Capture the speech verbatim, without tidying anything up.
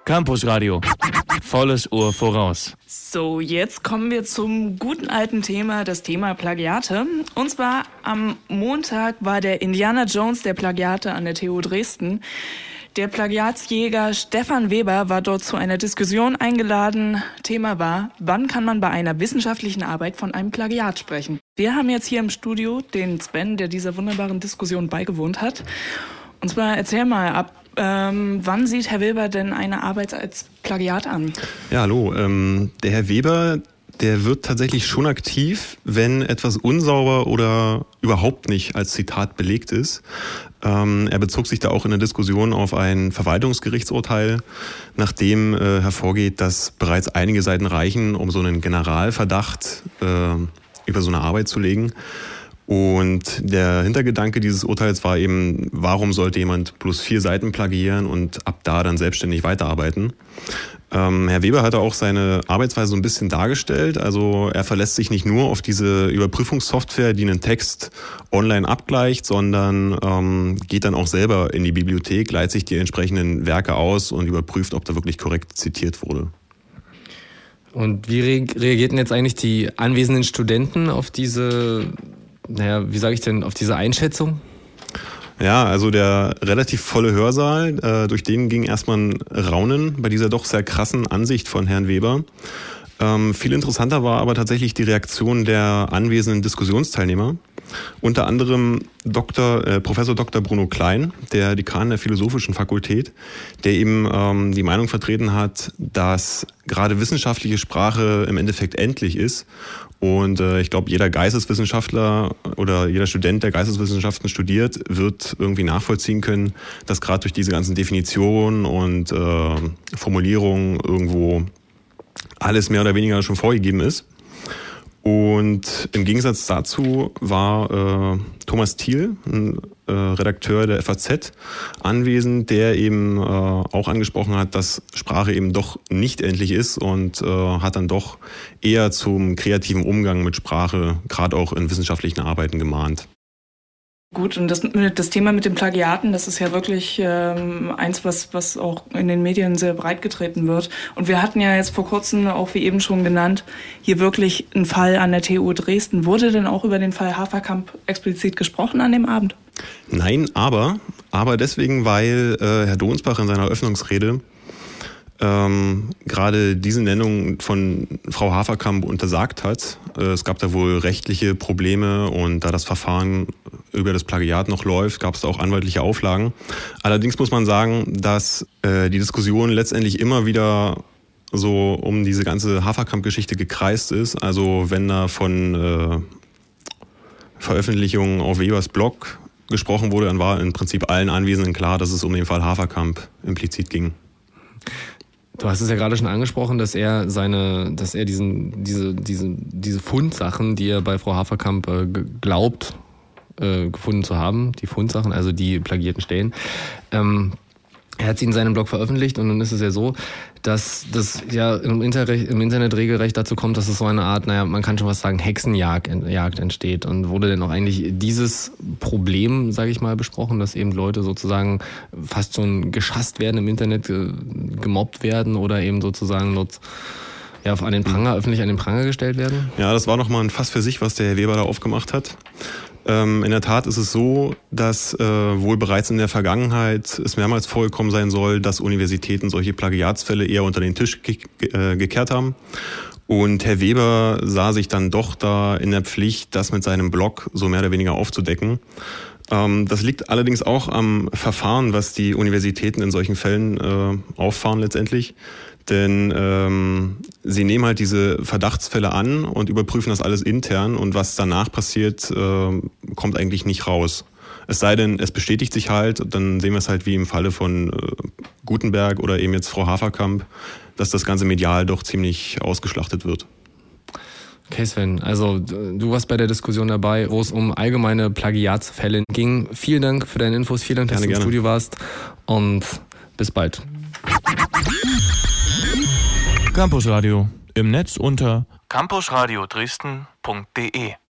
Campus Radio. Volles Ohr voraus. So, jetzt kommen wir zum guten alten Thema, das Thema Plagiate. Und zwar am Montag war der Indiana Jones der Plagiate an der T U Dresden. Der Plagiatsjäger Stefan Weber war dort zu einer Diskussion eingeladen. Thema war, wann kann man bei einer wissenschaftlichen Arbeit von einem Plagiat sprechen? Wir haben jetzt hier im Studio den Sven, der dieser wunderbaren Diskussion beigewohnt hat. Und zwar erzähl mal ab, ähm, wann sieht Herr Weber denn eine Arbeit als Plagiat an? Ja, hallo. Ähm, der Herr Weber, der wird tatsächlich schon aktiv, wenn etwas unsauber oder überhaupt nicht als Zitat belegt ist. Ähm, er bezog sich da auch in der Diskussion auf ein Verwaltungsgerichtsurteil, nachdem äh, hervorgeht, dass bereits einige Seiten reichen, um so einen Generalverdacht äh, über so eine Arbeit zu legen. Und der Hintergedanke dieses Urteils war eben, warum sollte jemand bloß vier Seiten plagiieren und ab da dann selbstständig weiterarbeiten? Ähm, Herr Weber hatte auch seine Arbeitsweise so ein bisschen dargestellt. Also er verlässt sich nicht nur auf diese Überprüfungssoftware, die einen Text online abgleicht, sondern ähm, geht dann auch selber in die Bibliothek, leiht sich die entsprechenden Werke aus und überprüft, ob da wirklich korrekt zitiert wurde. Und wie re- reagierten jetzt eigentlich die anwesenden Studenten auf diese, naja, wie sage ich denn, auf diese Einschätzung? Ja, also der relativ volle Hörsaal, äh, durch den ging erstmal ein Raunen bei dieser doch sehr krassen Ansicht von Herrn Weber. Ähm, viel interessanter war aber tatsächlich die Reaktion der anwesenden Diskussionsteilnehmer. Unter anderem Doktor, äh, Professor Doktor Bruno Klein, der Dekan der Philosophischen Fakultät, der eben ähm, die Meinung vertreten hat, dass gerade wissenschaftliche Sprache im Endeffekt endlich ist. Und äh, ich glaube, jeder Geisteswissenschaftler oder jeder Student, der Geisteswissenschaften studiert, wird irgendwie nachvollziehen können, dass gerade durch diese ganzen Definitionen und äh, Formulierungen irgendwo alles mehr oder weniger schon vorgegeben ist. Und im Gegensatz dazu war äh, Thomas Thiel, ein äh, Redakteur der F A Z, anwesend, der eben äh, auch angesprochen hat, dass Sprache eben doch nicht endlich ist und äh, hat dann doch eher zum kreativen Umgang mit Sprache, gerade auch in wissenschaftlichen Arbeiten, gemahnt. Gut, und das, das Thema mit den Plagiaten, das ist ja wirklich ähm, eins, was, was auch in den Medien sehr breit getreten wird. Und wir hatten ja jetzt vor kurzem, auch wie eben schon genannt, hier wirklich einen Fall an der T U Dresden. Wurde denn auch über den Fall Haferkamp explizit gesprochen an dem Abend? Nein, aber, aber deswegen, weil äh, Herr Donsbach in seiner Eröffnungsrede Ähm, gerade diese Nennung von Frau Haferkamp untersagt hat. Äh, es gab da wohl rechtliche Probleme und da das Verfahren über das Plagiat noch läuft, gab es da auch anwaltliche Auflagen. Allerdings muss man sagen, dass äh, die Diskussion letztendlich immer wieder so um diese ganze Haferkamp-Geschichte gekreist ist. Also wenn da von äh, Veröffentlichungen auf Webers Blog gesprochen wurde, dann war im Prinzip allen Anwesenden klar, dass es um den Fall Haferkamp implizit ging. Du hast es ja gerade schon angesprochen, dass er seine, dass er diesen, diese, diese, diese Fundsachen, die er bei Frau Haferkamp äh, glaubt, äh, gefunden zu haben, die Fundsachen, also die plagierten Stellen, ähm, er hat sie in seinem Blog veröffentlicht und nun ist es ja so, dass das ja im Internet, im Internet regelrecht dazu kommt, dass es so eine Art, naja, man kann schon was sagen, Hexenjagd Jagd entsteht. Und wurde denn auch eigentlich dieses Problem, sage ich mal, besprochen, dass eben Leute sozusagen fast schon geschasst werden im Internet, gemobbt werden oder eben sozusagen dort ja, an den Pranger, öffentlich an den Pranger gestellt werden? Ja, das war nochmal ein Fass für sich, was der Herr Weber da aufgemacht hat. Ähm, in der Tat ist es so, dass äh, wohl bereits in der Vergangenheit es mehrmals vorgekommen sein soll, dass Universitäten solche Plagiatsfälle eher unter den Tisch ge- ge- äh, gekehrt haben. Und Herr Weber sah sich dann doch da in der Pflicht, das mit seinem Blog so mehr oder weniger aufzudecken. Ähm, das liegt allerdings auch am Verfahren, was die Universitäten in solchen Fällen äh, auffahren letztendlich. Denn ähm, sie nehmen halt diese Verdachtsfälle an und überprüfen das alles intern und was danach passiert, äh, kommt eigentlich nicht raus. Es sei denn, es bestätigt sich halt, dann sehen wir es halt wie im Falle von äh, Gutenberg oder eben jetzt Frau Haferkamp, dass das Ganze medial doch ziemlich ausgeschlachtet wird. Okay, Sven, also du warst bei der Diskussion dabei, wo es um allgemeine Plagiatsfälle ging. Vielen Dank für deine Infos, vielen Dank, dass gerne, du im gerne. Studio warst und bis bald. Campus Radio im Netz unter campusradio dresden punkt de